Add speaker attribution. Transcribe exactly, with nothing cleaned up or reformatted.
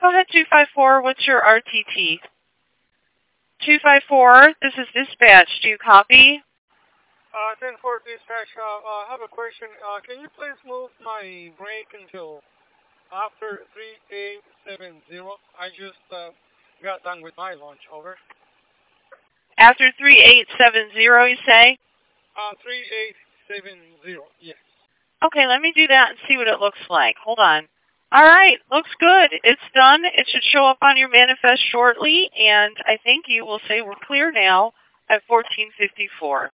Speaker 1: Go ahead, two five four. What's your R T T? two five four, this is dispatch. Do you copy?
Speaker 2: Uh, ten four dispatch, uh, uh, I have a question. Uh, can you please move my break until after three eight seven zero? I just uh, got done with my lunch, over.
Speaker 1: After three eight seven zero, you say?
Speaker 2: Uh, three eight seven zero, yes.
Speaker 1: Okay, let me do that and see what it looks like. Hold on. All right, looks good. It's done. It should show up on your manifest shortly, and I think you will say we're clear now at fourteen fifty-four.